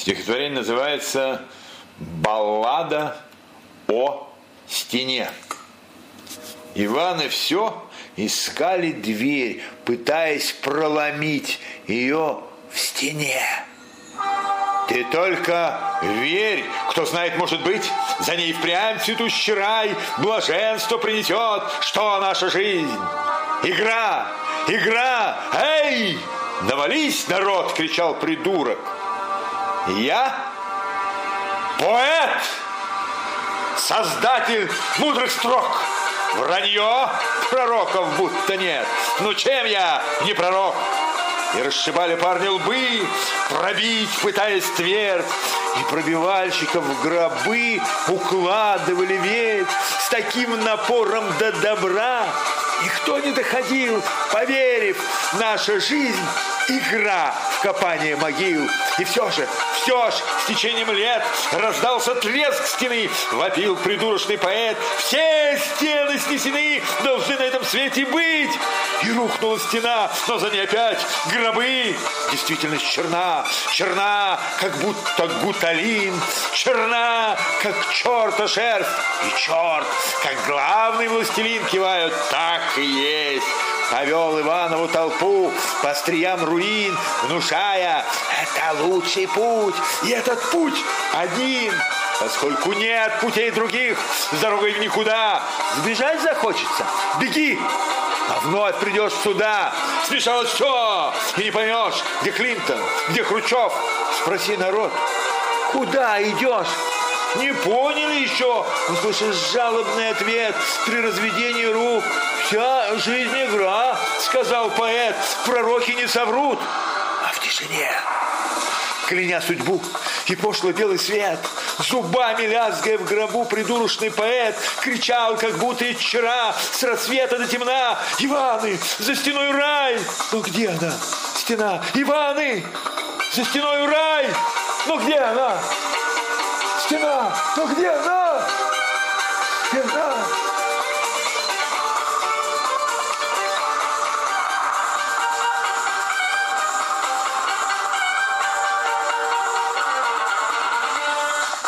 Стихотворение называется «Баллада о стене». Иваны все искали дверь, пытаясь проломить ее в стене. Ты только верь, кто знает, может быть, за ней впрямь цветущий рай блаженство принесет. Что наша жизнь? Игра, игра, эй! Навались, народ, кричал придурок. Я поэт, создатель мудрых строк. Вранье пророков будто нет. Ну чем я не пророк? И расшибали парни лбы, пробить, пытаясь твердь. И пробивальщиков в гробы укладывали ведь с таким напором до добра. Никто не доходил, поверив, наша жизнь — игра в копание могил. И все же, с течением лет раздался треск стены, вопил придурочный поэт. Все стены снесены, должны на этом свете быть. И рухнула стена, но за ней опять гробы. Действительность черна, черна, как будто гуталин, черна, как черта шерсть. И черт, как главный властелин, кивают, так и есть. Повел Иванову толпу по стриям руин, внушая, это лучший путь, и этот путь один, поскольку нет путей других, с дорогой в никуда. Сбежать захочется, беги, а вновь придешь сюда. Смешалось все, и не поймешь, где Клинтон, где Хрущев. Спроси народ, куда идешь? Не поняли еще? Услышишь жалобный ответ при разведении рук. Вся жизнь игра, сказал поэт, пророки не соврут. А в тишине, кляня судьбу и пошлый белый свет, зубами лязгая в гробу, придурочный поэт кричал, как будто и вчера, с рассвета до темна: Иваны, за стеной рай! Ну где она, стена? Иваны, за стеной рай! Ну где она? Стена! Ну где она? Стена!